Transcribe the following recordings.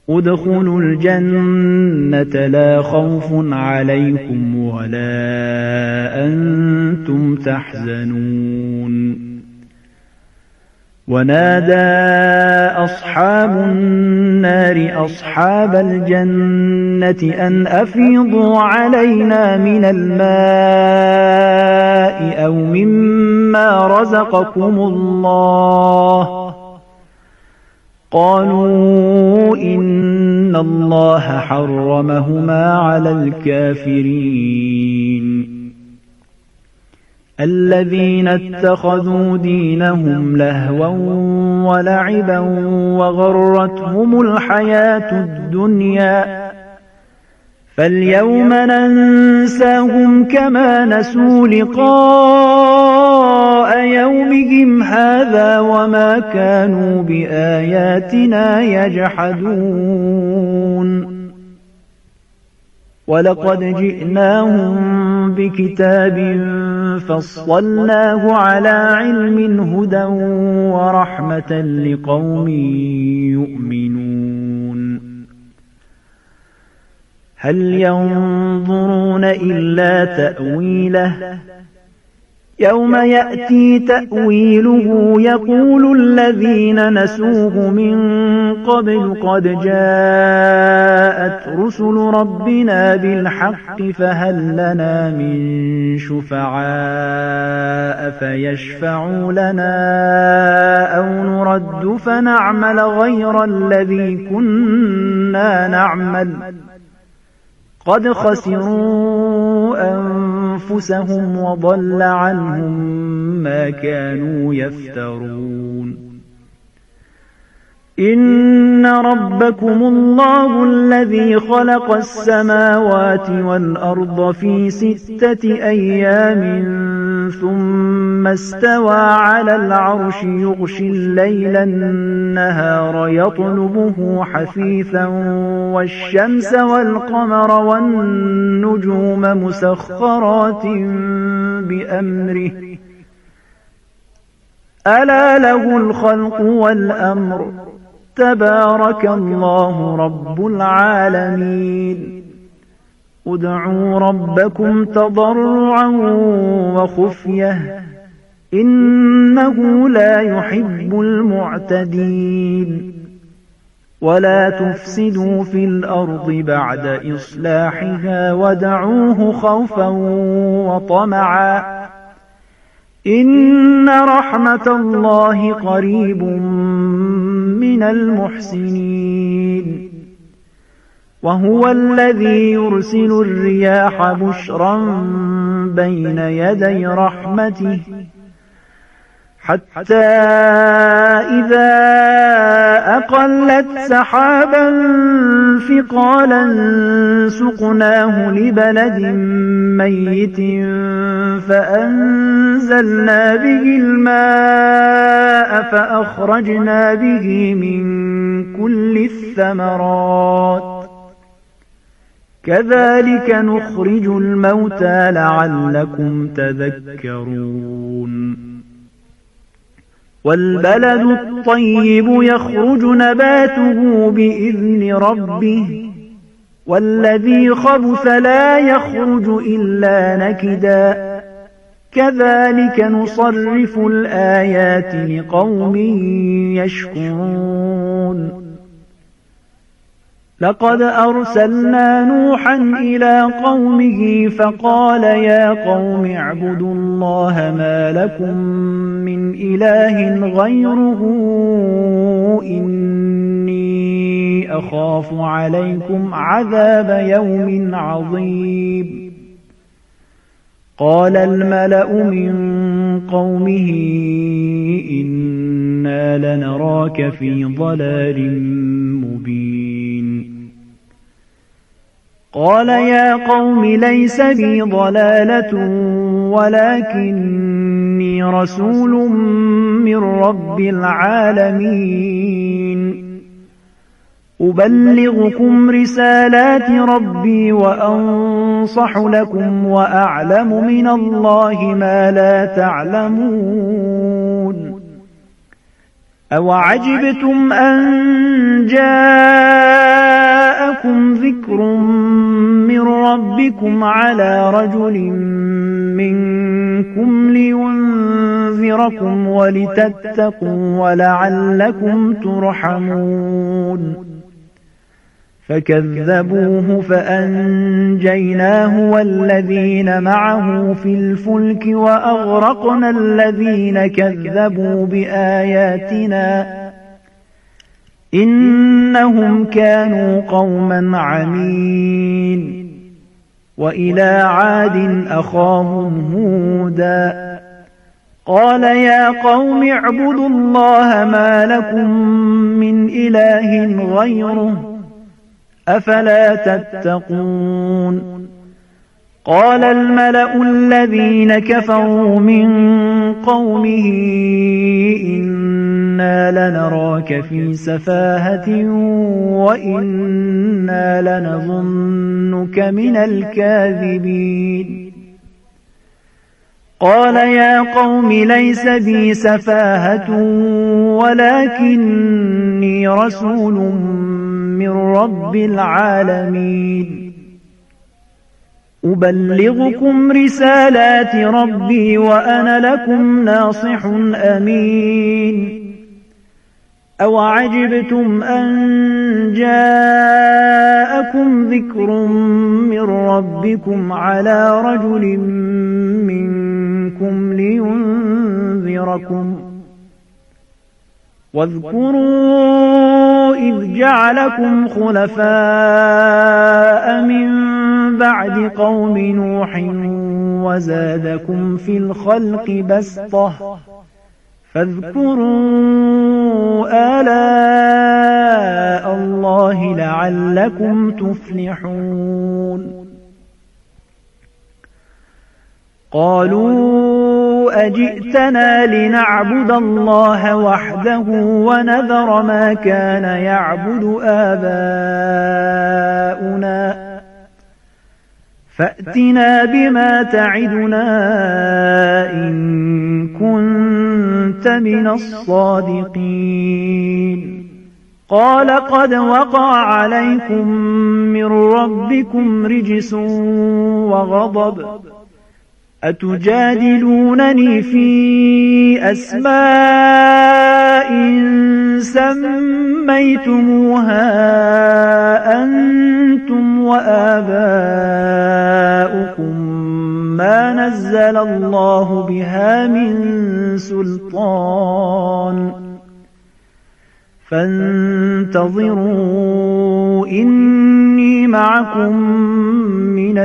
ادخلوا الجنة لا خوف عليكم ولا أنتم تحزنون ونادى أصحاب النار أصحاب الجنة أن أفيضوا علينا من الماء أو مما رزقكم الله قالوا إن الله حرمهما على الكافرين الذين اتخذوا دينهم لهوا ولعبا وغرتهم الحياة الدنيا فاليوم ننساهم كما نسوا لقاء يومهم هذا وما كانوا بآياتنا يجحدون ولقد جئناهم بكتاب فصلناه على علم هدى ورحمة لقوم يؤمنون هل ينظرون إلا تأويله يوم يأتي تأويله يقول الذين نسوه من قبل قد جاءت رسل ربنا بالحق فهل لنا من شفعاء فيشفعوا لنا أو نرد فنعمل غير الذي كنا نعمل قد خسروا أنفسهم وضل عنهم ما كانوا يفترون إن ربكم الله الذي خلق السماوات والأرض في 6 أيام ثم استوى على العرش يغشي الليل النهار يطلبه حثيثا والشمس والقمر والنجوم مسخرات بأمره ألا له الخلق والأمر تبارك الله رب العالمين ادعوا ربكم تضرعا وخفية إنه لا يحب المعتدين ولا تفسدوا في الأرض بعد إصلاحها ودعوه خوفا وطمعا إن رحمة الله قريب من المحسنين وهو الذي يرسل الرياح بشرا بين يدي رحمته حتى إذا أقلت سحابا ثقالا سقناه لبلد ميت فأنزلنا به الماء فأخرجنا به من كل الثمرات كذلك نخرج الموتى لعلكم تذكرون والبلد الطيب يخرج نباته بإذن ربه والذي خبث لا يخرج إلا نكدا كذلك نصرف الآيات لقوم يشكرون لقد أرسلنا نوحا إلى قومه فقال يا قوم اعبدوا الله ما لكم من إله غيره إني أخاف عليكم عذاب يوم عظيم قال الملأ من قومه إنا لنراك في ضلال مبين قال يا قوم ليس بي ضلالة ولكني رسول من رب العالمين أبلغكم رسالات ربي وأنصح لكم وأعلم من الله ما لا تعلمون أوعجبتم أن جاءكم ذكر من ربكم على رجل منكم لينذركم ولتتقوا ولعلكم ترحمون فكذبوه فأنجيناه والذين معه في الفلك وأغرقنا الذين كذبوا بآياتنا إنهم كانوا قوما عمين وإلى عاد أخاهم هودا قال يا قوم اعبدوا الله ما لكم من إله غيره أفلا تتقون قال الملأ الذين كفروا من قومه إنا لنراك في سفاهة وإنا لنظنك من الكاذبين قال يا قوم ليس بي سفاهة ولكني رسول من رب العالمين أبلغكم رسالات ربي وأنا لكم ناصح أمين أوعجبتم أن جاءكم ذكر من ربكم على رجل منكم لينذركم واذكروا إذ جعلكم خلفاء من بعد قوم نوح وزادكم في الخلق بسطة فاذكروا آلاء الله لعلكم تفلحون قالوا أجئتنا لنعبد الله وحده ونذر ما كان يعبد آباؤنا فأتنا بما تعدنا إن كنت من الصادقين قال قد وقع عليكم من ربكم رجس وغضب أتجادلونني في أسماء سميتموها أنتم وآباؤكم ما نزل الله بها من سلطان فانتظروا إني معكم من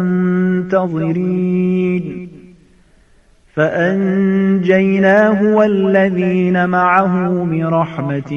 المنتظرين فأنجيناه والذين معه برحمة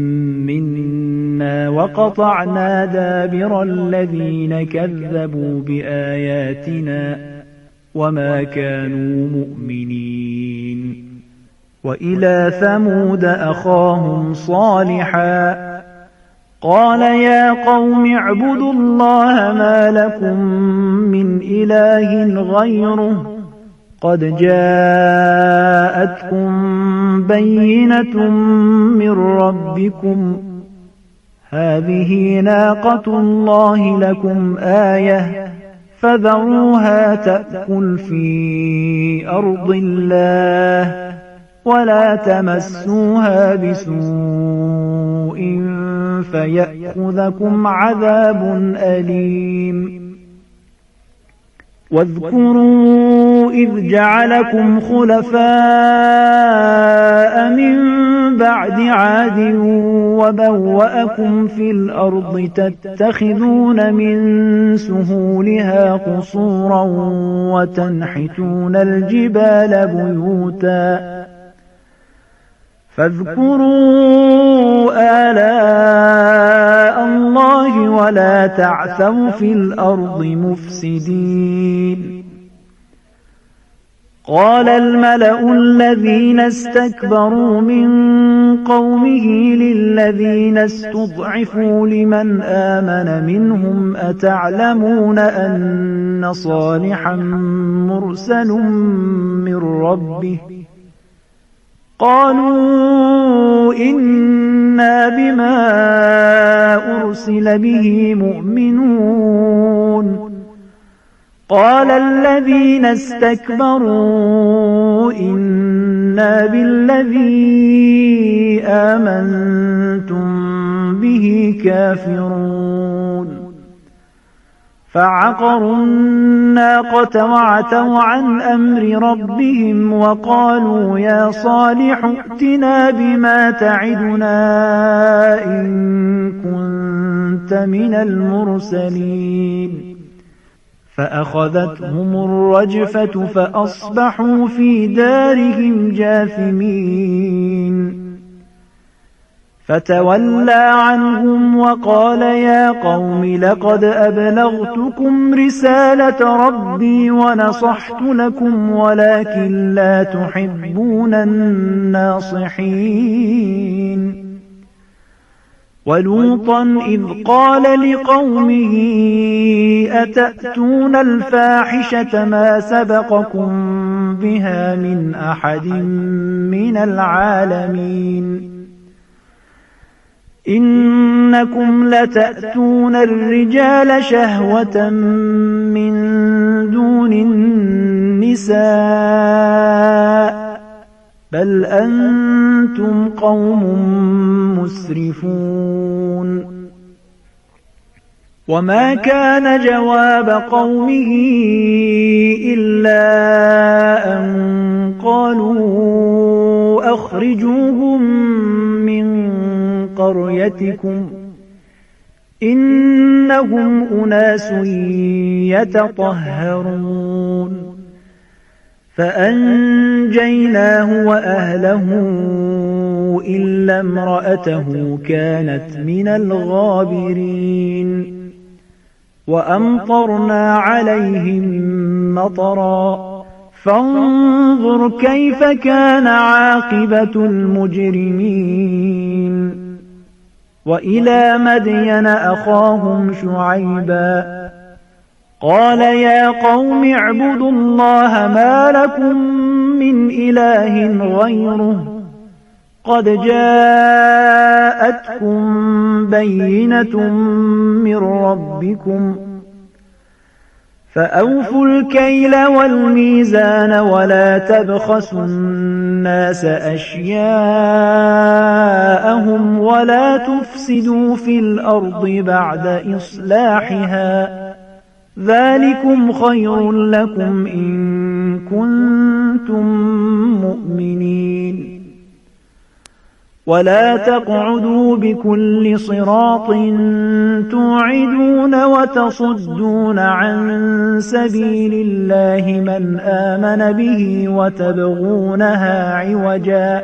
منا وقطعنا دابر الذين كذبوا بآياتنا وما كانوا مؤمنين وإلى ثمود أخاهم صالحا قال يا قوم اعبدوا الله ما لكم من إله غيره قد جاءتكم بينة من ربكم هذه ناقة الله لكم آية فذروها تأكل في أرض الله ولا تمسوها بسوء فيأخذكم عذاب أليم واذكروا إذ جعلكم خلفاء من بعد عاد وبوأكم في الأرض تتخذون من سهولها قصورا وتنحتون الجبال بيوتا فاذكروا آلاء الله ولا تعثوا في الأرض مفسدين قال الملأ الذين استكبروا من قومه للذين استضعفوا لمن آمن منهم أتعلمون أن صالحا مرسل من ربه قالوا إنا بما أرسل به مؤمنون قال الذين استكبروا إنا بالذي آمنتم به كافرون فعقروا الناقة وعتوا عن أمر ربهم وقالوا يا صالح ائتنا بما تعدنا إن كنت من المرسلين فأخذتهم الرجفة فأصبحوا في دارهم جاثمين فتولى عنهم وقال يا قوم لقد أبلغتكم رسالة ربي ونصحت لكم ولكن لا تحبون الناصحين ولوطا إذ قال لقومه أتأتون الفاحشة ما سبقكم بها من أحد من العالمين إنكم لتأتون الرجال شهوة من دون النساء بل أنتم قوم مسرفون وما كان جواب قومه إلا أن قالوا أخرجوهم من قريتكم إنهم أناس يتطهرون فأنجيناه وأهله إلا امرأته كانت من الغابرين وأمطرنا عليهم مطرا فانظر كيف كان عاقبة المجرمين وإلى مدين أخاهم شعيبا قال يا قوم اعبدوا الله ما لكم من إله غيره قد جاءتكم بينة من ربكم فأوفوا الكيل والميزان ولا تبخسوا الناس أشياءهم ولا تفسدوا في الأرض بعد إصلاحها ذلكم خير لكم إن كنتم مؤمنين ولا تقعدوا بكل صراط توعدون وتصدون عن سبيل الله من آمن به وتبغونها عوجا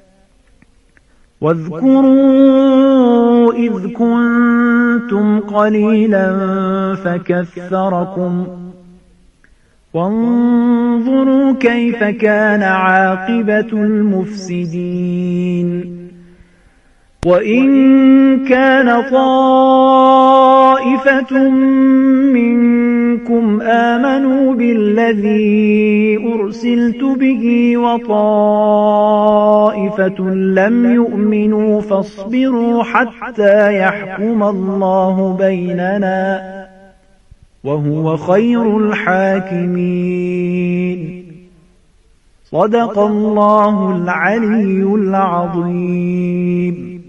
واذكروا إذ كنتم قليلا فكثركم وانظروا كيف كان عاقبة المفسدين وإن كان طائفة منكم آمنوا بالذي أرسلت به وطائفة لم يؤمنوا فاصبروا حتى يحكم الله بيننا وهو خير الحاكمين صدق الله العلي العظيم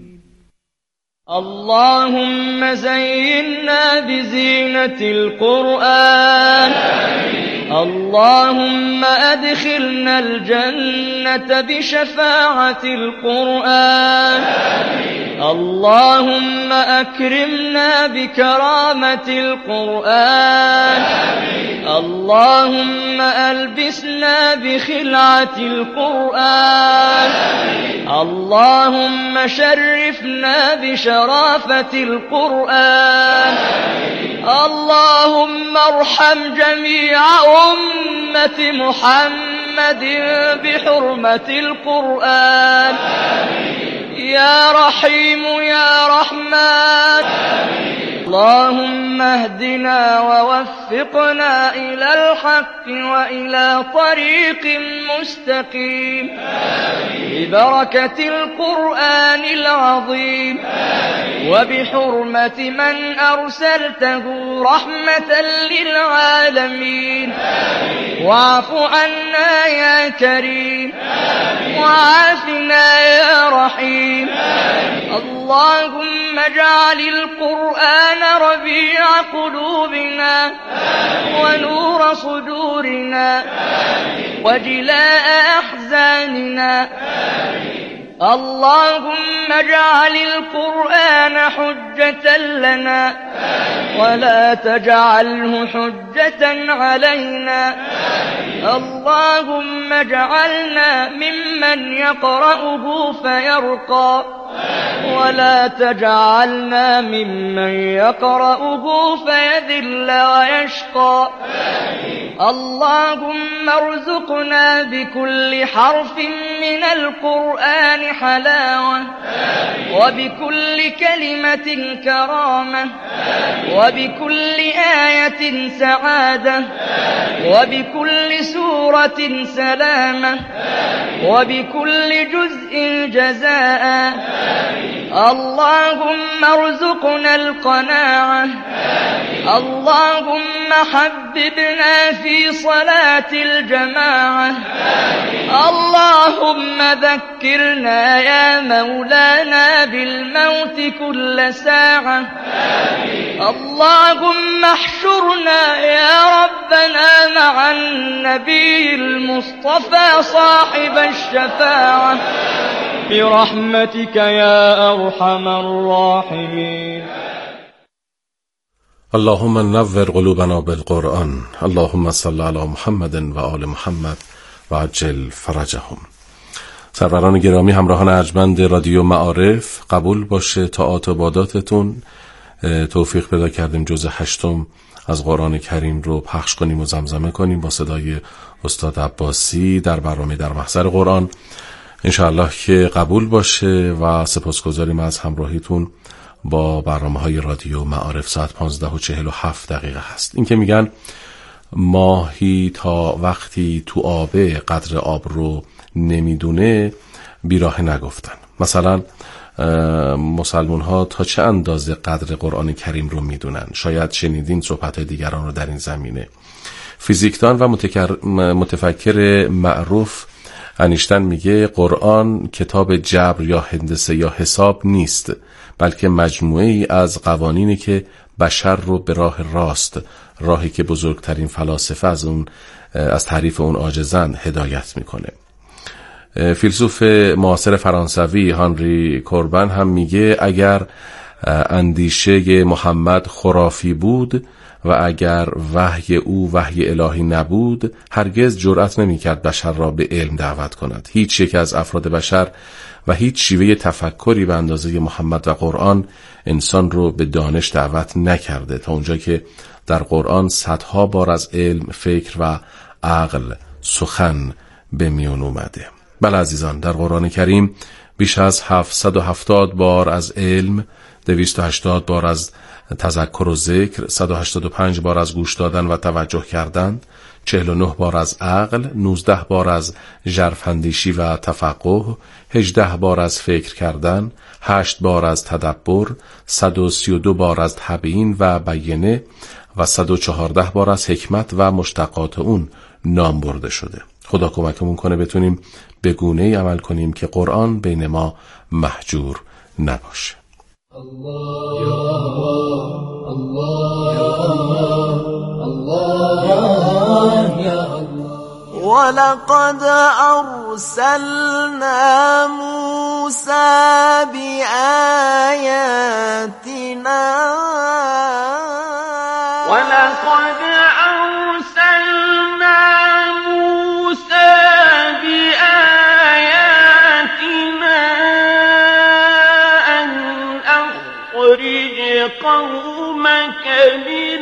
اللهم زينا بزينة القرآن اللهم أدخلنا الجنة بشفاعة القرآن اللهم أكرمنا بكرامة القرآن اللهم ألبسنا بخلعة القرآن اللهم شرفنا بشرافة القرآن اللهم ارحم جميع أمة محمد بحرمة القرآن يا رحيم يا رحمن اللهم اللهم اهدنا ووفقنا إلى الحق وإلى طريق مستقيم ببركة القرآن العظيم وبحرمة من أرسلته رحمة للعالمين واعف عنا يا كريم وعافنا يا رحيم اللهم اجعل القرآن ربيع قلوبنا ونور صدورنا وجلاء أحزاننا اللهم اجعل القرآن حجة لنا ولا تجعله حجة علينا اللهم اجعلنا ممن يقرأه فيرقى ولا تجعلنا ممن يقرأه فيذل ويشقى اللهم ارزقنا بكل حرف من القرآن حلاوة وبكل كلمة كرامة وبكل آية سعادة وبكل سورة سلامة وبكل جزء جزاء اللهم ارزقنا القناعة اللهم حببنا في صلاة الجماعة اللهم ذكرنا يا مولانا بالموت كل ساعة اللهم احشرنا يا ربنا مع النبي المصطفى صاحب الشفاعة برحمتك يا أرحم الراحمين. اللهم نور قلوبنا بالقرآن. اللهم صل على محمد و آل محمد و عجل فرجهم. سروران گرامی، همراهان ارجمند رادیو معارف، قبول باشه طاعات و عباداتتون توفیق پیدا کردیم جزء 8 از قرآن کریم رو پخش کنیم و زمزمه کنیم با صدای استاد عباسی در برنامه در محضر قرآن. انشاءالله که قبول باشه و سپاسگزاریم از همراهیتون با برنامه‌های رادیو معارف. ساعت 15:47 هست. این که میگن ماهی تا وقتی تو آبه قدر آب رو نمیدونه بیراه نگفتن. مثلا مسلمون ها تا چه اندازه قدر قرآن کریم رو میدونن؟ شاید شنیدین صحبت دیگران رو در این زمینه. فیزیکدان و متفکر معروف انیشتین میگه قرآن کتاب جبر یا هندسه یا حساب نیست، بلکه مجموعه ای از قوانینی که بشر رو به راه راست، راهی که بزرگترین فلاسفه از تعریف اون عاجزن، هدایت میکنه. فیلسوف معاصر فرانسوی هانری کوربن هم میگه اگر اندیشه محمد خرافی بود و اگر وحی او وحی الهی نبود، هرگز جرأت نمی‌کرد بشر را به علم دعوت کند. هیچ یک از افراد بشر و هیچ شیوه تفکری به اندازه محمد و قرآن انسان رو به دانش دعوت نکرده، تا اونجا که در قرآن صدها بار از علم، فکر و عقل سخن به میون اومده. بله عزیزان، در قرآن کریم بیش از 770 بار از علم، 280 بار از تذکر و ذکر، 185 بار از گوش دادن و توجه کردن، 49 بار از عقل، 19 بار از ژرف‌اندیشی و تفقه، 18 بار از فکر کردن، 8 بار از تدبر، 132 بار از تبیین و بیانه و 114 بار از حکمت و مشتقات اون نام برده شده. خدا کمکمون کنه بتونیم به گونه‌ای عمل کنیم که قرآن بین ما محجور نباشه. الله یا الله یا الله یا الله. ولقد أرسلنا موسى بآياتنا ولقد أرسلنا موسى بآياتنا أن أخرج قومك من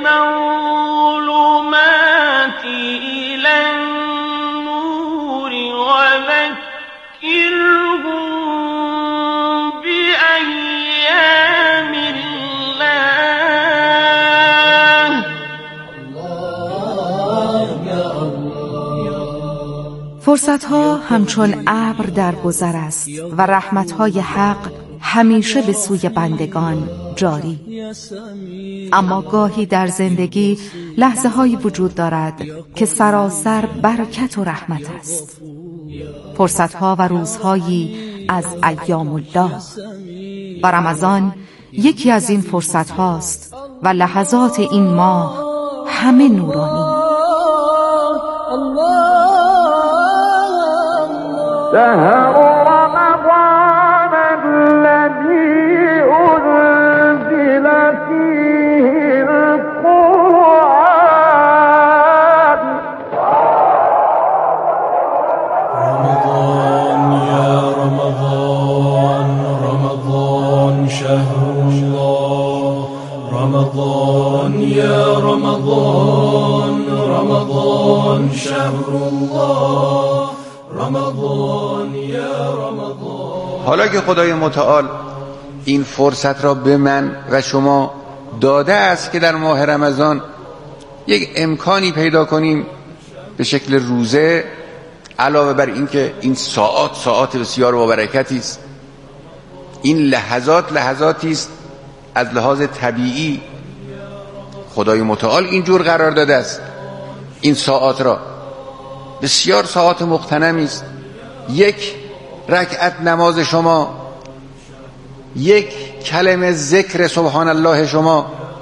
الظلمات إلى النور وذكرهم بأيام الله فرصتها همچون ابر در گذر است و رحمتهای حق همیشه به سوی بندگان جاری. اما گاهی در زندگی لحظه هایی وجود دارد که سراسر برکت و رحمت است. فرصتها و روزهایی از ایام الله و رمضان یکی از این فرصت هاست و لحظات این ماه همه نورانی. رمضان یا رمضان رمضان شهر الله رمضان یا رمضان. حالا که خدای متعال این فرصت را به من و شما داده است که در ماه رمضان یک امکانی پیدا کنیم به شکل روزه، علاوه بر این که این ساعات بسیار با برکتی است، این لحظاتی است از لحاظ طبیعی خدای متعال اینجور قرار داده است. این ساعات را بسیار ساعات مغتنمی است. یک رکعت نماز شما، یک کلمه ذکر سبحان الله شما،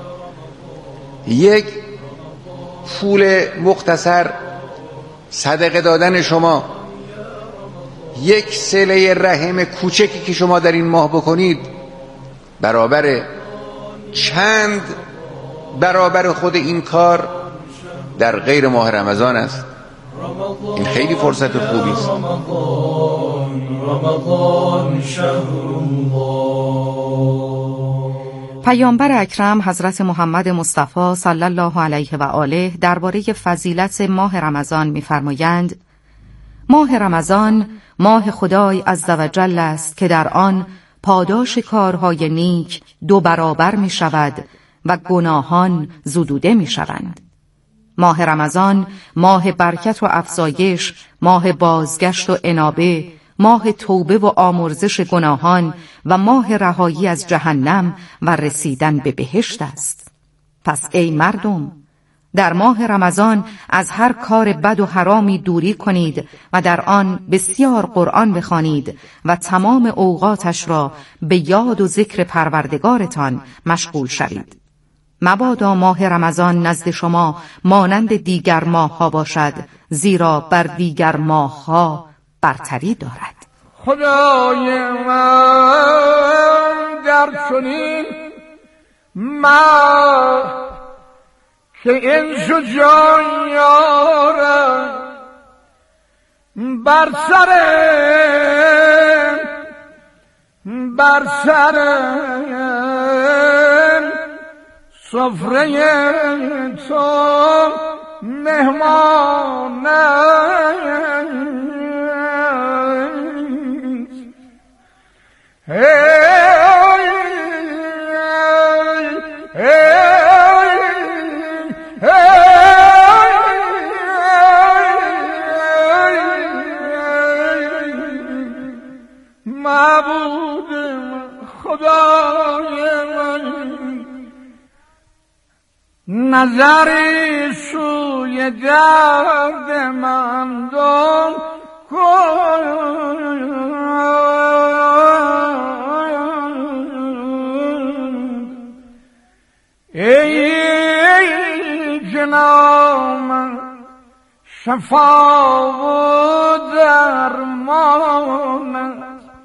یک پول مختصر صدقه دادن شما، یک صله رحم کوچکی که شما در این ماه بکنید برابر چند برابر خود این کار در غیر ماه رمضان است. این خیلی فرصت خوبی است. رمضان شهر الله. پیامبر اکرم حضرت محمد مصطفی صلی الله علیه و آله درباره فضیلت ماه رمضان می‌فرمایند: ماه رمضان ماه خدای عزوجل است که در آن پاداش کارهای نیک 2 برابر می شود و گناهان زدوده می شوند. ماه رمضان ماه برکت و افزایش، ماه بازگشت و انابه، ماه توبه و آمرزش گناهان و ماه رهایی از جهنم و رسیدن به بهشت است. پس ای مردم، در ماه رمضان از هر کار بد و حرامی دوری کنید و در آن بسیار قرآن بخوانید و تمام اوقاتش را به یاد و ذکر پروردگارتان مشغول شوید. مبادا ماه رمضان نزد شما مانند دیگر ماه‌ها باشد، زیرا بر دیگر ماه‌ها برتری دارد. خدای من در چنین ماه که این شجاع یارم بر سر سفره تو مهمان معبود خدای من نظری سوی درد من دان کن. ای جنام شفا و درمان،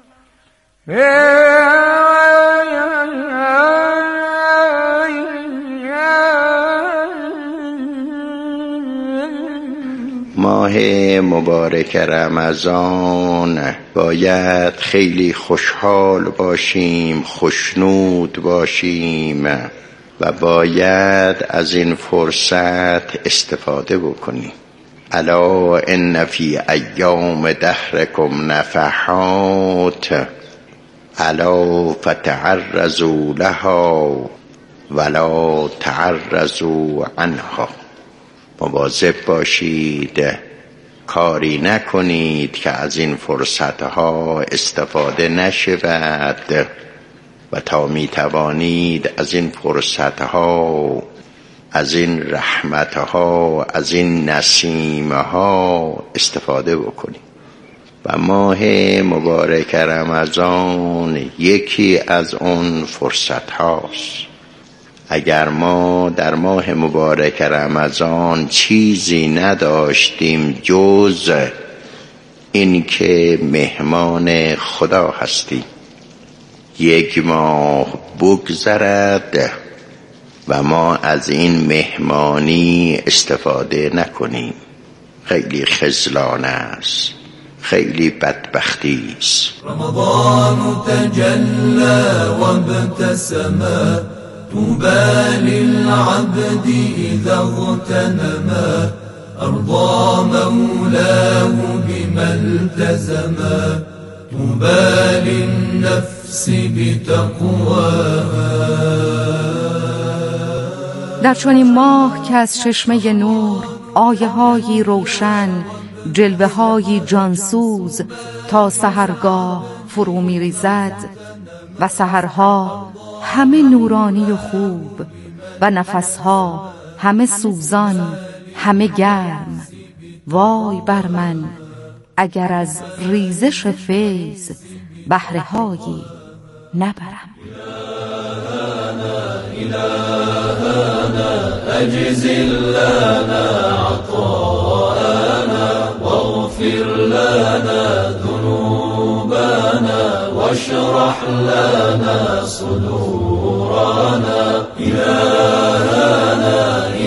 ماه مبارک رمضان باید خیلی خوشحال باشیم، خوشنود باشیم و باید از این فرصت استفاده بکنیم. الا ان فی ایام دهرکم نفحات الا فتعرضوا لها ولا تعرضوا عنها. مواظب باشید کاری نکنید که از این فرصتها استفاده نشود و تا می توانید از این فرصتها، از این رحمتها، از این نسیمها استفاده بکنید. و ماه مبارک رمضان یکی از اون فرصت هاست. اگر ما در ماه مبارک رمضان چیزی نداشتیم جز این که مهمان خدا هستیم، یک ماه بگذرد و ما از این مهمانی استفاده نکنیم، خیلی خذلان است، خیلی بدبختی است. رمضان تجلى وابتسما طوبى للعبد إذا اغتنما أرضى مولاه بما التزما طوبى للنفس بتقواها. در چنین ماه که از چشمه نور آیه‌هایی روشن، جلوه‌هایی جانسوز تا سحرگاه فرو می‌ریزد و سحرها همه نورانی و خوب و نفسها همه سوزان، همه گرم. وای بر من اگر از ریزش فیض بهره‌هایی نبرم. إلهنا أجزل لنا عطاءنا واغفر لنا ذنوبنا واشرح لنا صدورنا. إلهنا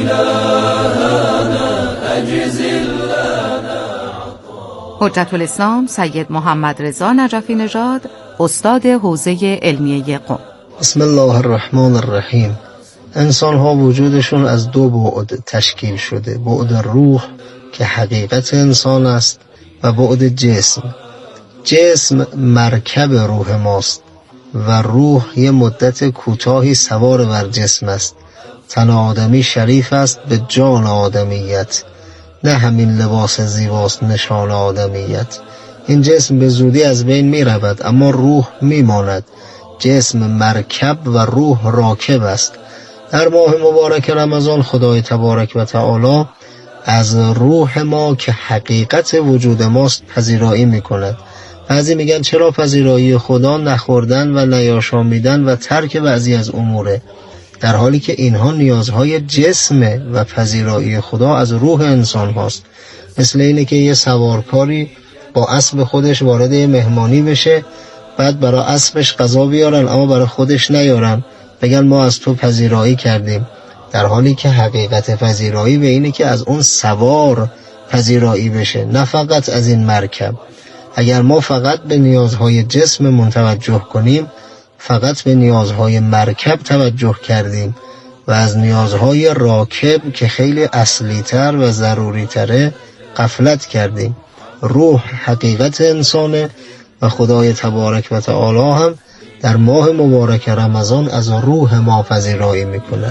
أجزل لنا عطاءنا. حجت الاسلام سید محمد رضا نجفی نژاد، استاد حوزه علمیه قم. بسم الله الرحمن الرحیم. انسان ها وجودشون از دو بعد تشکیل شده: بعد روح که حقیقت انسان است و بعد جسم. جسم مرکب روح ماست و روح یه مدت کوتاهی سوار بر جسم است. تن آدمی شریف است به جان آدمیت، نه همین لباس زیباست نشان آدمیت. این جسم به زودی از بین می رود اما روح می ماند. جسم مرکب و روح راکب است. در ماه مبارک رمضان خدای تبارک و تعالی از روح ما که حقیقت وجود ماست پذیرایی می کند. بعضی میگن چرا پذیرایی خدا؟ نخوردن و نیاشامیدن و ترک بعضی از اموره، در حالی که اینها نیازهای جسمه و پذیرایی خدا از روح انسان هاست. مثل اینه که یه سوارکاری با اسب خودش وارد یه مهمانی بشه، بعد برای اسبش غذا بیارن اما برای خودش نیارن، بگن ما از تو پذیرایی کردیم، در حالی که حقیقت پذیرایی به اینه که از اون سوار پذیرایی بشه، نه فقط از این مرکب. اگر ما فقط به نیازهای جسم توجه کنیم، فقط به نیازهای مرکب توجه کردیم و از نیازهای راکب که خیلی اصلی تر و ضروری تره غفلت کردیم. روح حقیقت انسانه و خدای تبارک و تعالی هم در ماه مبارک رمضان از روح ما پذیرایی میکنه.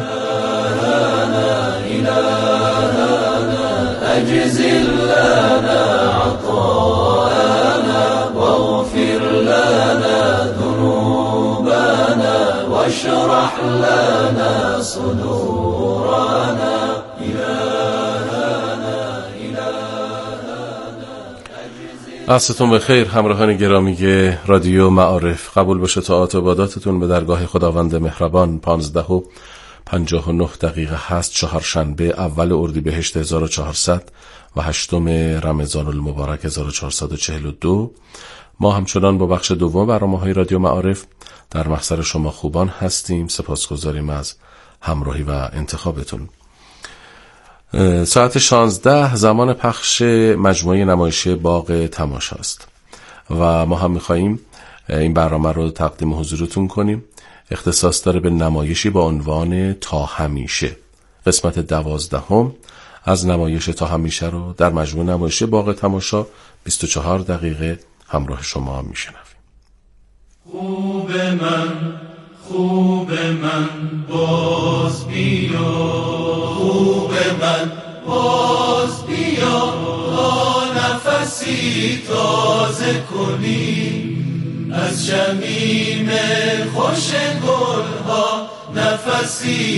أجزل لنا عطاءنا واغفر لنا ذنوبنا واشرح لنا صدورنا. عصرتون بخیر همراهان گرامی رادیو معارف. قبول باشه طاعات و عباداتتون به درگاه خداوند مهربان. 15:59 هست، چهارشنبه اول اردیبهشت 1400 و 8 رمضان المبارک 1442. ما همچنان با بخش دوم برنامه‌های رادیو معارف در محضر شما خوبان هستیم. سپاسگزاریم از همراهی و انتخابتون. ساعت 16 زمان پخش مجموعه نمایشی باغ تماشاست و ما هم می‌خواهیم این برنامه رو تقدیم حضورتون کنیم. اختصاص داره به نمایشی با عنوان تا همیشه. قسمت 12 از نمایش تا همیشه رو در مجموعه نمایشی باغ تماشا 24 دقیقه همراه شما میشنویم. خوب من باز بیا، خوب من باز بیا، تا تازه کنی از شمیم خوش گلها نفسی